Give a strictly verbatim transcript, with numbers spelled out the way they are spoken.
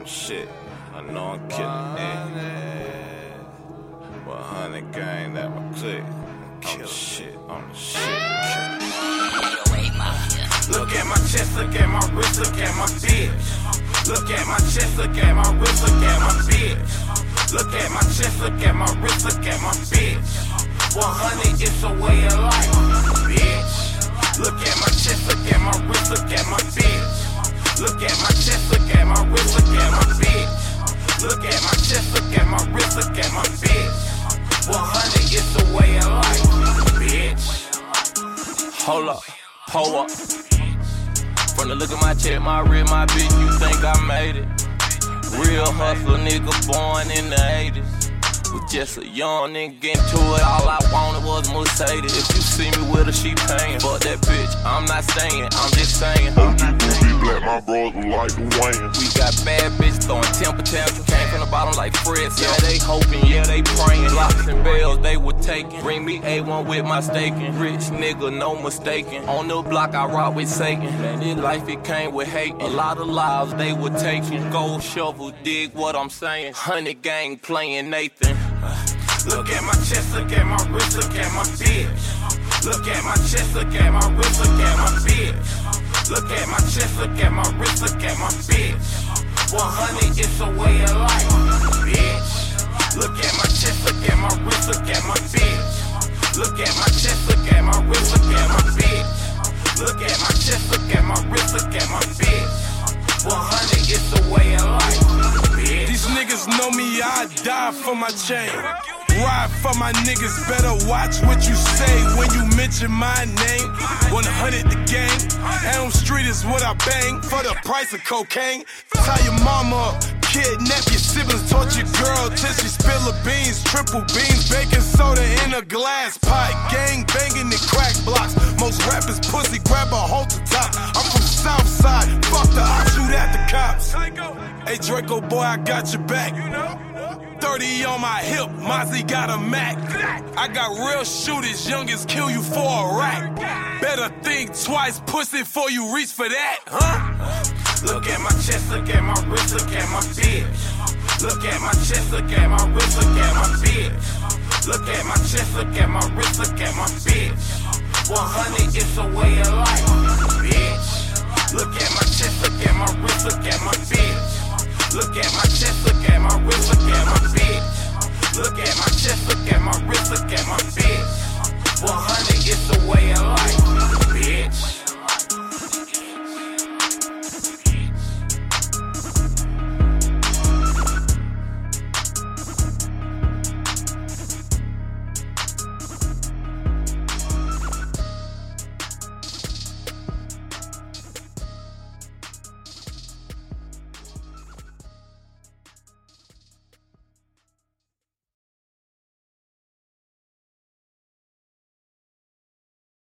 shit. I know I'm killing it. one hundred gang, that my click. I'm the shit, I'm the shit. Look at my chest, look at my wrist, look at my bitch. Look at my chest, look at my wrist, look at my bitch. Look at my chest, look at my wrist, look at my bitch. one hundred is a way of life, bitch. Look at my chest, look at my wrist, look at my bitch. Look at my chest, look at my wrist, look at my bitch. Look at my chest, look at my wrist, look at my bitch. one hundred is the way of life, bitch. Hold up, pull up. From the look of my check, my rib, my bitch, you think I made it? Real hustler nigga born in the eighties. Was just a young nigga into it, all I wanted was Mercedes. If you see me with her, she paying. Fuck that bitch, I'm not staying, I'm just saying. O G Ruby Black, my brother like Dwayne. We got bad bitches throwing temper tantrums. Came from the bottom like Fred. Yeah, they hoping, yeah, they praying. Locks and bells, they were taking. Bring me A one with my staking. Rich nigga, no mistaking. On the block, I rock with Satan. Man, this life, it came with hating. A lot of lives they were taking. Gold shovel, dig what I'm saying. Hundred gang playing Nathan. Look at my chest, look at my wrist, look at my bitch. Look at my chest, look at my wrist, look at my bitch. Look at my chest, look at my wrist, look at my bitch. one hundred is a way of life, bitch. Look at my chest, look at my wrist, look at my bitch. Look at my chest, look at my wrist, look at my bitch. Look at my chest, look at my wrist, look at my bitch. one hundred is the way of life, bitch. These niggas know me, I die for my chain. Ride for my niggas, better watch what you say when you mention my name. one hundred the gang, Elm Street is what I bang for the price of cocaine. Tie your mama up, kidnap your siblings, torture your girl till she spill her beans. Triple beans, baking soda in a glass pot. Gang banging in crack blocks. Most rappers pussy, grab a halter top. I'm from Southside, fuck the I shoot at the cops. Hey Draco boy, I got your back. thirty on my hip, Mozzie got a Mac. I got real shooters, youngest kill you for a rack. Better think twice, pussy, before you reach for that, huh? Look at my chest, look at my wrist, look at my bitch. Look at my chest, look at my wrist, look at my bitch. Look at my chest, look at my wrist, look at my bitch. one hundred is a way of life.